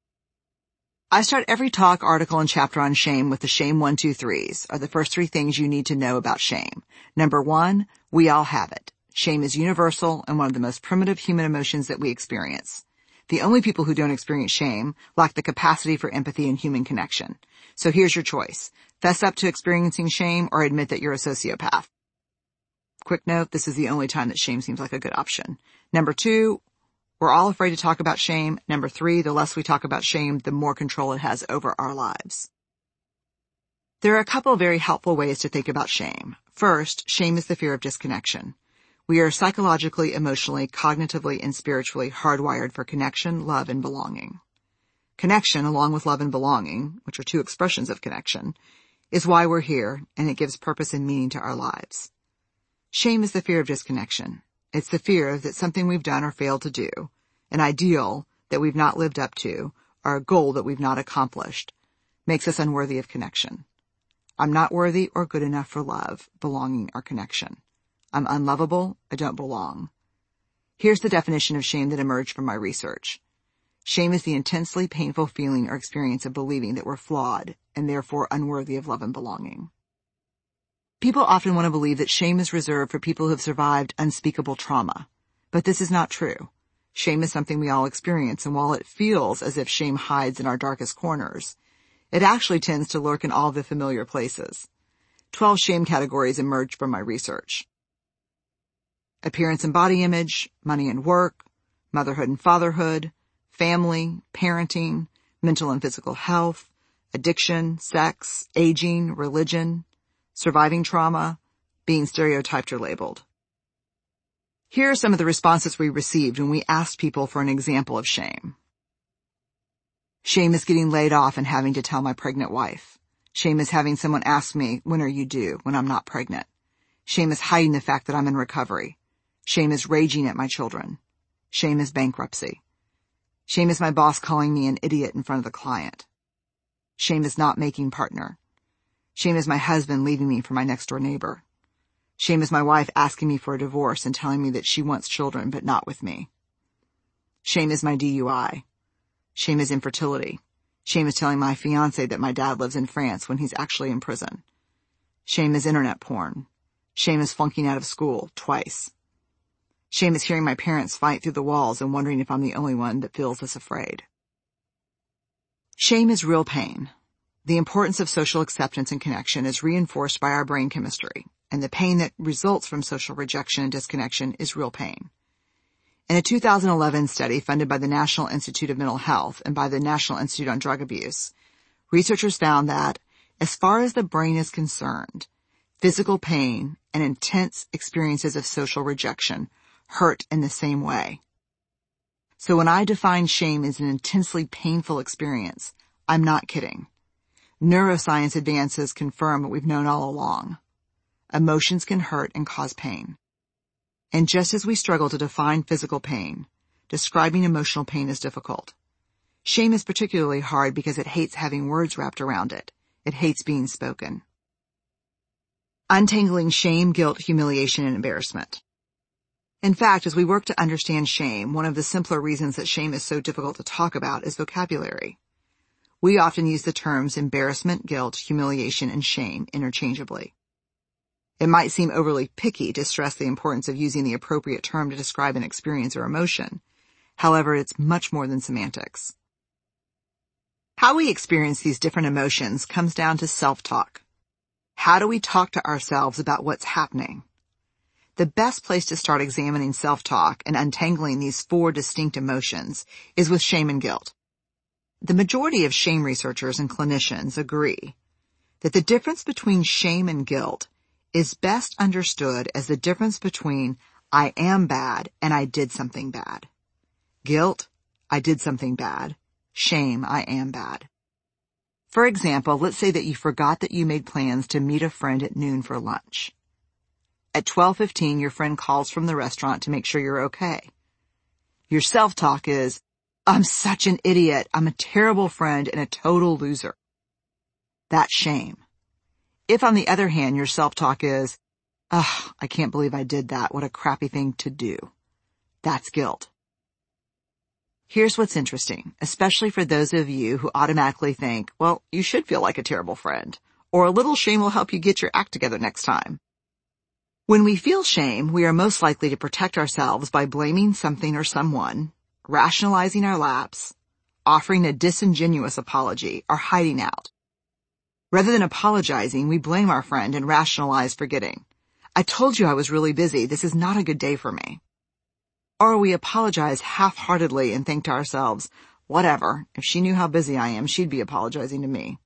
I start every talk, article, and chapter on shame with the shame one, two, threes, are the first three things you need to know about shame. Number one, we all have it. Shame is universal and one of the most primitive human emotions that we experience. The only people who don't experience shame lack the capacity for empathy and human connection. So here's your choice. Fess up to experiencing shame or admit that you're a sociopath. Quick note, this is the only time that shame seems like a good option. Number two, we're all afraid to talk about shame. Number three, the less we talk about shame, the more control it has over our lives. There are a couple of very helpful ways to think about shame. First, shame is the fear of disconnection. We are psychologically, emotionally, cognitively, and spiritually hardwired for connection, love, and belonging. Connection, along with love and belonging, which are two expressions of connection, is why we're here, and it gives purpose and meaning to our lives. Shame is the fear of disconnection. It's the fear that something we've done or failed to do, an ideal that we've not lived up to, or a goal that we've not accomplished, makes us unworthy of connection. I'm not worthy or good enough for love, belonging, or connection. I'm unlovable. I don't belong. Here's the definition of shame that emerged from my research. Shame is the intensely painful feeling or experience of believing that we're flawed and therefore unworthy of love and belonging. People often want to believe that shame is reserved for people who have survived unspeakable trauma. But this is not true. Shame is something we all experience, and while it feels as if shame hides in our darkest corners, it actually tends to lurk in all the familiar places. Twelve shame categories emerged from my research. Appearance and body image, money and work, motherhood and fatherhood, family, parenting, mental and physical health, addiction, sex, aging, religion, surviving trauma, being stereotyped or labeled. Here are some of the responses we received when we asked people for an example of shame. Shame is getting laid off and having to tell my pregnant wife. Shame is having someone ask me, when are you due, when I'm not pregnant. Shame is hiding the fact that I'm in recovery. Shame is raging at my children. Shame is bankruptcy. Shame is my boss calling me an idiot in front of the client. Shame is not making partner. Shame is my husband leaving me for my next-door neighbor. Shame is my wife asking me for a divorce and telling me that she wants children but not with me. Shame is my D U I. Shame is infertility. Shame is telling my fiancé that my dad lives in France when he's actually in prison. Shame is internet porn. Shame is flunking out of school twice. Shame is hearing my parents fight through the walls and wondering if I'm the only one that feels this afraid. Shame is real pain. The importance of social acceptance and connection is reinforced by our brain chemistry, and the pain that results from social rejection and disconnection is real pain. In a two thousand eleven study funded by the National Institute of Mental Health and by the National Institute on Drug Abuse, researchers found that As far as the brain is concerned, physical pain and intense experiences of social rejection hurt in the same way. So when I define shame as an intensely painful experience, I'm not kidding. Neuroscience advances confirm what we've known all along. Emotions can hurt and cause pain. And just as we struggle to define physical pain, describing emotional pain is difficult. Shame is particularly hard because it hates having words wrapped around it. It hates being spoken. Untangling shame, guilt, humiliation, and embarrassment. In fact, as we work to understand shame, one of the simpler reasons that shame is so difficult to talk about is vocabulary. We often use the terms embarrassment, guilt, humiliation, and shame interchangeably. It might seem overly picky to stress the importance of using the appropriate term to describe an experience or emotion. However, it's much more than semantics. How we experience these different emotions comes down to self-talk. How do we talk to ourselves about what's happening? The best place to start examining self-talk and untangling these four distinct emotions is with shame and guilt. The majority of shame researchers and clinicians agree that the difference between shame and guilt is best understood as the difference between I am bad and I did something bad. Guilt, I did something bad. Shame, I am bad. For example, let's say that you forgot that you made plans to meet a friend at noon for lunch. At twelve fifteen, your friend calls from the restaurant to make sure you're okay. Your self-talk is, I'm such an idiot. I'm a terrible friend and a total loser. That's shame. If, on the other hand, your self-talk is, ugh, I can't believe I did that. What a crappy thing to do. That's guilt. Here's what's interesting, especially for those of you who automatically think, well, you should feel like a terrible friend, or a little shame will help you get your act together next time. When we feel shame, we are most likely to protect ourselves by blaming something or someone, rationalizing our lapse, offering a disingenuous apology, or hiding out. Rather than apologizing, we blame our friend and rationalize forgetting. I told you I was really busy. This is not a good day for me. Or we apologize half-heartedly and think to ourselves, whatever, if she knew how busy I am, she'd be apologizing to me.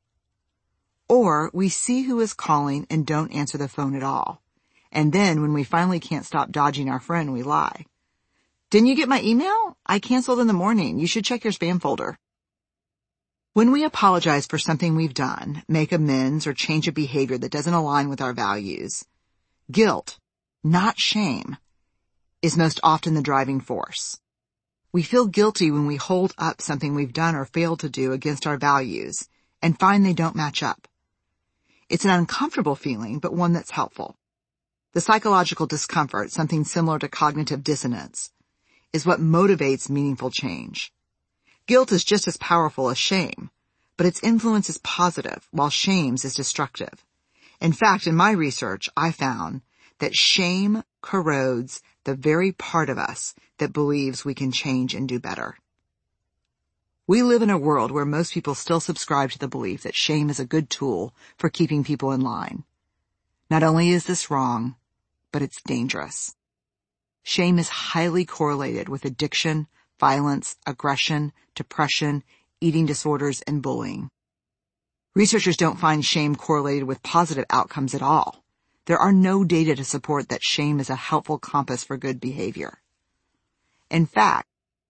Or we see who is calling and don't answer the phone at all. And then when we finally can't stop dodging our friend, we lie. Didn't you get my email? I canceled in the morning. You should check your spam folder. When we apologize for something we've done, make amends, or change a behavior that doesn't align with our values, guilt, not shame, is most often the driving force. We feel guilty when we hold up something we've done or failed to do against our values and find they don't match up. It's an uncomfortable feeling, but one that's helpful. The psychological discomfort, something similar to cognitive dissonance, is what motivates meaningful change. Guilt is just as powerful as shame, but its influence is positive, while shame's is destructive. In fact, in my research, I found that shame corrodes the very part of us that believes we can change and do better. We live in a world where most people still subscribe to the belief that shame is a good tool for keeping people in line. Not only is this wrong, but it's dangerous. Shame is highly correlated with addiction, violence, aggression, depression, eating disorders, and bullying. Researchers don't find shame correlated with positive outcomes at all. There are no data to support that shame is a helpful compass for good behavior. In fact,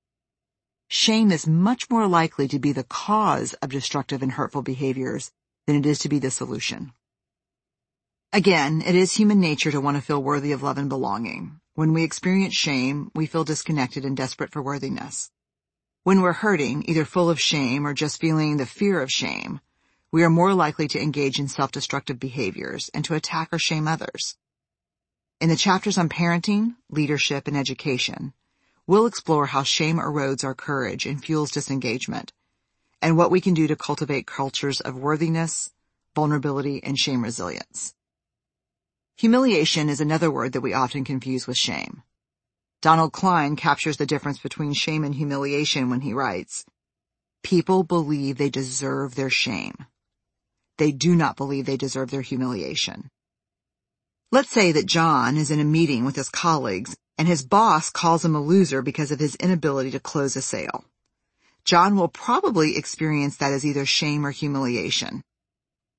shame is much more likely to be the cause of destructive and hurtful behaviors than it is to be the solution. Again, it is human nature to want to feel worthy of love and belonging. When we experience shame, we feel disconnected and desperate for worthiness. When we're hurting, either full of shame or just feeling the fear of shame, we are more likely to engage in self-destructive behaviors and to attack or shame others. In the chapters on parenting, leadership, and education, we'll explore how shame erodes our courage and fuels disengagement, and what we can do to cultivate cultures of worthiness, vulnerability, and shame resilience. Humiliation is another word that we often confuse with shame. Donald Klein captures the difference between shame and humiliation when he writes, "People believe they deserve their shame. They do not believe they deserve their humiliation." Let's say that John is in a meeting with his colleagues and his boss calls him a loser because of his inability to close a sale. John will probably experience that as either shame or humiliation.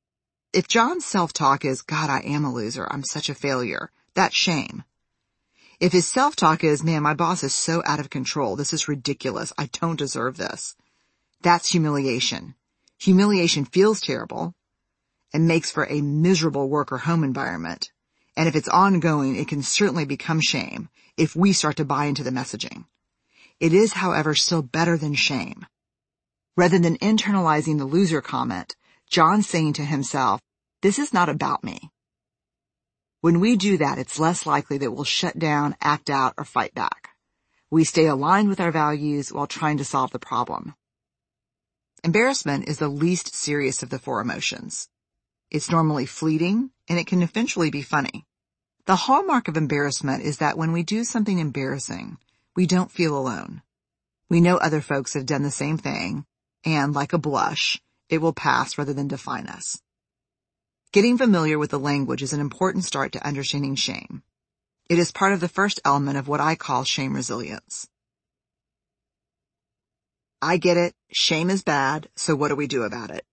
If John's self-talk is, God, I am a loser, I'm such a failure, that's shame. If his self-talk is, man, my boss is so out of control, this is ridiculous, I don't deserve this, that's humiliation. Humiliation feels terrible and makes for a miserable work or home environment. And if it's ongoing, it can certainly become shame if we start to buy into the messaging. It is, however, still better than shame. Rather than internalizing the loser comment, John's saying to himself, this is not about me. When we do that, it's less likely that we'll shut down, act out, or fight back. We stay aligned with our values while trying to solve the problem. Embarrassment is the least serious of the four emotions. It's normally fleeting, and it can eventually be funny. The hallmark of embarrassment is that when we do something embarrassing, we don't feel alone. We know other folks have done the same thing, and like a blush, it will pass rather than define us. Getting familiar with the language is an important start to understanding shame. It is part of the first element of what I call shame resilience. I get it, shame is bad, so what do we do about it?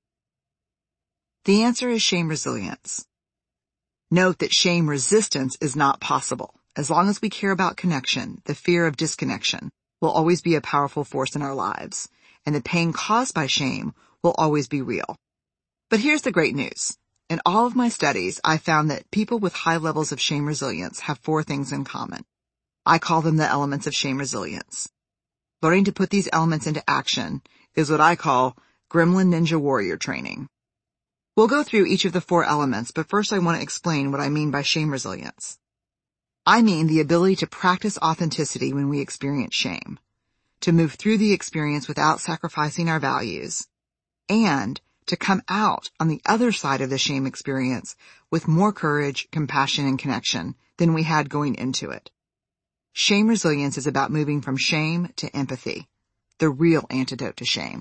The answer is shame resilience. Note that shame resistance is not possible. As long as we care about connection, the fear of disconnection will always be a powerful force in our lives, and the pain caused by shame will always be real. But here's the great news. In all of my studies, I found that people with high levels of shame resilience have four things in common. I call them the elements of shame resilience. Learning to put these elements into action is what I call Gremlin Ninja Warrior training. We'll go through each of the four elements, but first I want to explain what I mean by shame resilience. I mean the ability to practice authenticity when we experience shame, to move through the experience without sacrificing our values, and to come out on the other side of the shame experience with more courage, compassion, and connection than we had going into it. Shame resilience is about moving from shame to empathy, the real antidote to shame.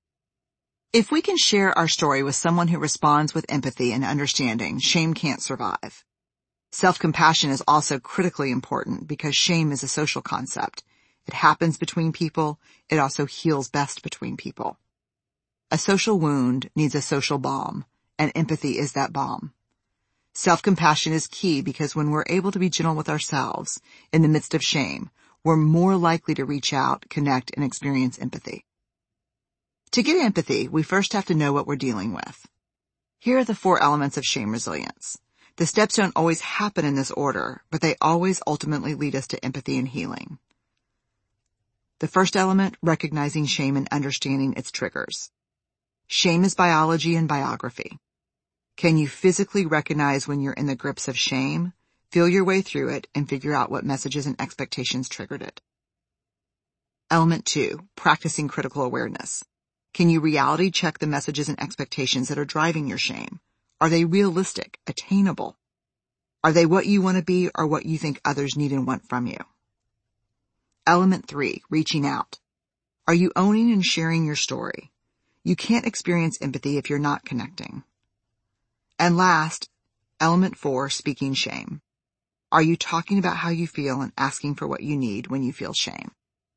If we can share our story with someone who responds with empathy and understanding, shame can't survive. Self-compassion is also critically important because shame is a social concept. It happens between people. It also heals best between people. A social wound needs a social balm, and empathy is that balm. Self-compassion is key because when we're able to be gentle with ourselves in the midst of shame, we're more likely to reach out, connect, and experience empathy. To get empathy, we first have to know what we're dealing with. Here are the four elements of shame resilience. The steps don't always happen in this order, but they always ultimately lead us to empathy and healing. The first element, recognizing shame and understanding its triggers. Shame is biology and biography. Can you physically recognize when you're in the grips of shame, feel your way through it, and figure out what messages and expectations triggered it? Element two, practicing critical awareness. Can you reality check the messages and expectations that are driving your shame? Are they realistic, attainable? Are they what you want to be or what you think others need and want from you? Element three, reaching out. Are you owning and sharing your story? You can't experience empathy if you're not connecting. And last, element four, speaking shame. Are you talking about how you feel and asking for what you need when you feel shame?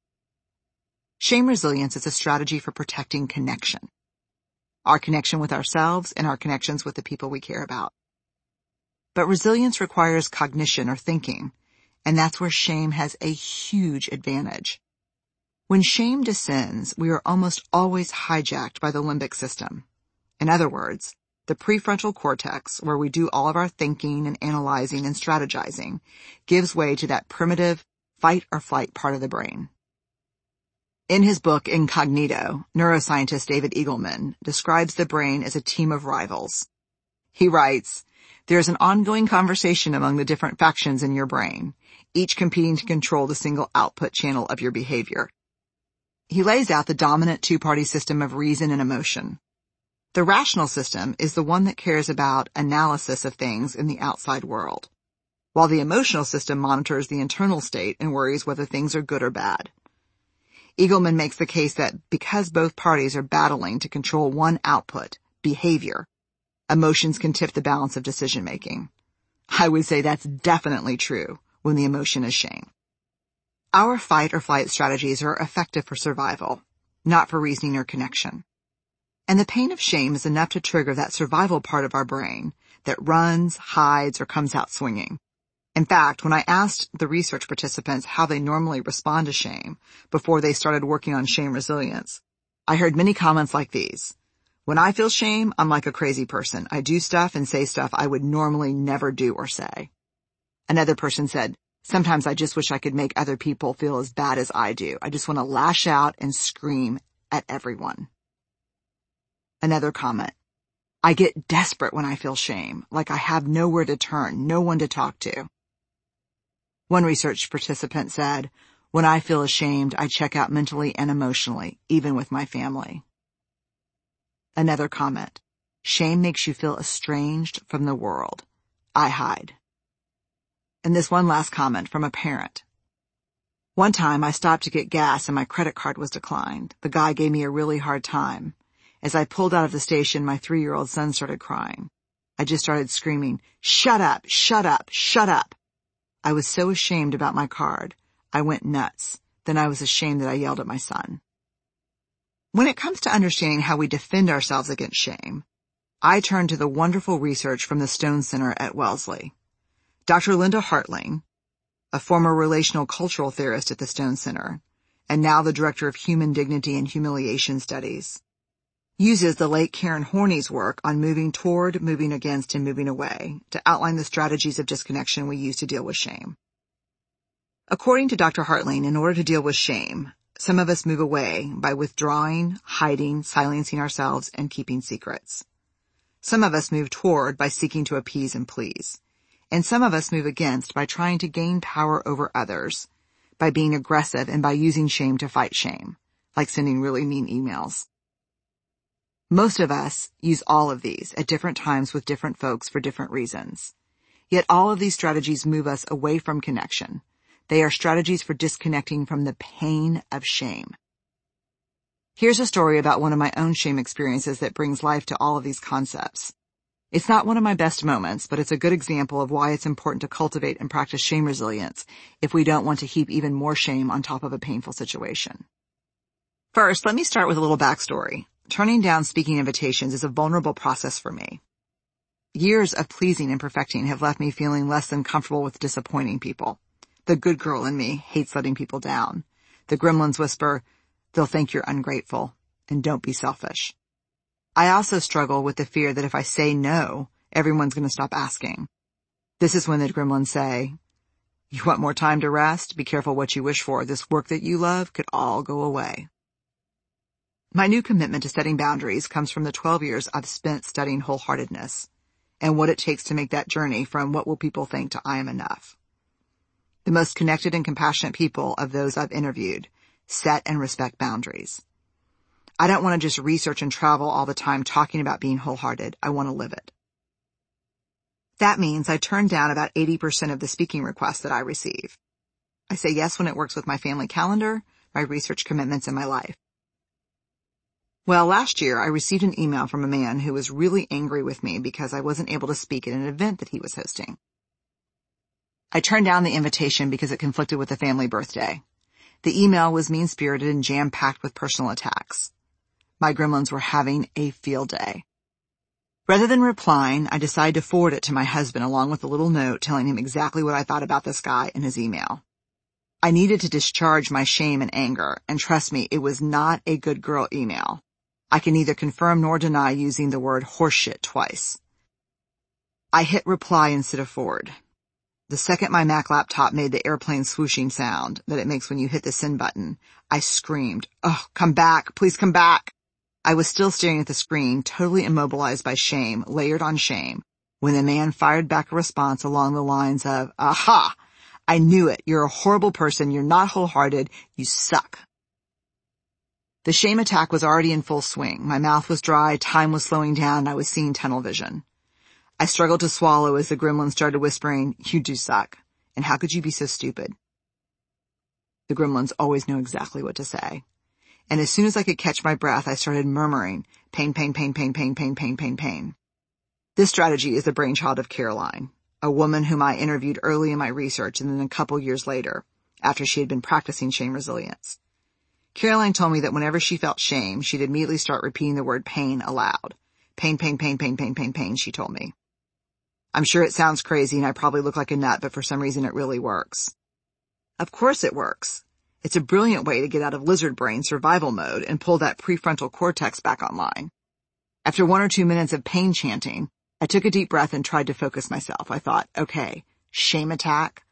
Shame resilience is a strategy for protecting connection. Our connection with ourselves and our connections with the people we care about. But resilience requires cognition or thinking, and that's where shame has a huge advantage. When shame descends, we are almost always hijacked by the limbic system. In other words, the prefrontal cortex, where we do all of our thinking and analyzing and strategizing, gives way to that primitive fight or flight part of the brain. In his book Incognito, neuroscientist David Eagleman describes the brain as a team of rivals. He writes, "There's an ongoing conversation among the different factions in your brain, each competing to control the single output channel of your behavior." He lays out the dominant two-party system of reason and emotion. The rational system is the one that cares about analysis of things in the outside world, while the emotional system monitors the internal state and worries whether things are good or bad. Eagleman makes the case that because both parties are battling to control one output, behavior, emotions can tip the balance of decision-making. I would say that's definitely true when the emotion is shame. Our fight or flight strategies are effective for survival, not for reasoning or connection. And the pain of shame is enough to trigger that survival part of our brain that runs, hides, or comes out swinging. In fact, when I asked the research participants how they normally respond to shame before they started working on shame resilience, I heard many comments like these. When I feel shame, I'm like a crazy person. I do stuff and say stuff I would normally never do or say. Another person said, sometimes I just wish I could make other people feel as bad as I do. I just want to lash out and scream at everyone. Another comment, I get desperate when I feel shame, like I have nowhere to turn, no one to talk to. One research participant said, when I feel ashamed, I check out mentally and emotionally, even with my family. Another comment, shame makes you feel estranged from the world. I hide. And this one last comment from a parent. One time I stopped to get gas and my credit card was declined. The guy gave me a really hard time. As I pulled out of the station, my three-year-old son started crying. I just started screaming, shut up, shut up, shut up. I was so ashamed about my card. I went nuts. Then I was ashamed that I yelled at my son. When it comes to understanding how we defend ourselves against shame, I turn to the wonderful research from the Stone Center at Wellesley. Doctor Linda Hartling, a former relational cultural theorist at the Stone Center, and now the director of Human Dignity and Humiliation Studies, uses the late Karen Horney's work on moving toward, moving against, and moving away to outline the strategies of disconnection we use to deal with shame. According to Doctor Hartling, in order to deal with shame, some of us move away by withdrawing, hiding, silencing ourselves, and keeping secrets. Some of us move toward by seeking to appease and please. And some of us move against by trying to gain power over others, by being aggressive and by using shame to fight shame, like sending really mean emails. Most of us use all of these at different times with different folks for different reasons. Yet all of these strategies move us away from connection. They are strategies for disconnecting from the pain of shame. Here's a story about one of my own shame experiences that brings life to all of these concepts. It's not one of my best moments, but it's a good example of why it's important to cultivate and practice shame resilience if we don't want to heap even more shame on top of a painful situation. First, let me start with a little backstory. Turning down speaking invitations is a vulnerable process for me. Years of pleasing and perfecting have left me feeling less than comfortable with disappointing people. The good girl in me hates letting people down. The gremlins whisper, they'll think you're ungrateful, and don't be selfish. I also struggle with the fear that if I say no, everyone's going to stop asking. This is when the gremlins say, you want more time to rest? Be careful what you wish for. This work that you love could all go away. My new commitment to setting boundaries comes from the twelve years I've spent studying wholeheartedness and what it takes to make that journey from what will people think to I am enough. The most connected and compassionate people of those I've interviewed set and respect boundaries. I don't want to just research and travel all the time talking about being wholehearted. I want to live it. That means I turn down about eighty percent of the speaking requests that I receive. I say yes when it works with my family calendar, my research commitments, and my life. Well, last year I received an email from a man who was really angry with me because I wasn't able to speak at an event that he was hosting. I turned down the invitation because it conflicted with a family birthday. The email was mean-spirited and jam-packed with personal attacks. My gremlins were having a field day. Rather than replying, I decided to forward it to my husband along with a little note telling him exactly what I thought about this guy in his email. I needed to discharge my shame and anger, and trust me, it was not a good girl email. I can neither confirm nor deny using the word horseshit twice. I hit reply instead of forward. The second my Mac laptop made the airplane swooshing sound that it makes when you hit the send button, I screamed, oh, come back, please come back. I was still staring at the screen, totally immobilized by shame, layered on shame, when the man fired back a response along the lines of, aha, I knew it, you're a horrible person, you're not wholehearted, you suck. The shame attack was already in full swing. My mouth was dry, time was slowing down, and I was seeing tunnel vision. I struggled to swallow as the gremlin started whispering, you do suck, and how could you be so stupid? The gremlins always know exactly what to say. And as soon as I could catch my breath, I started murmuring, pain, pain, pain, pain, pain, pain, pain, pain, pain. This strategy is the brainchild of Caroline, a woman whom I interviewed early in my research and then a couple years later, after she had been practicing shame resilience. Caroline told me that whenever she felt shame, she'd immediately start repeating the word pain aloud. Pain, pain, pain, pain, pain, pain, pain, she told me. I'm sure it sounds crazy and I probably look like a nut, but for some reason it really works. Of course it works. It's a brilliant way to get out of lizard brain survival mode and pull that prefrontal cortex back online. After one or two minutes of pain chanting, I took a deep breath and tried to focus myself. I thought, okay, shame attack,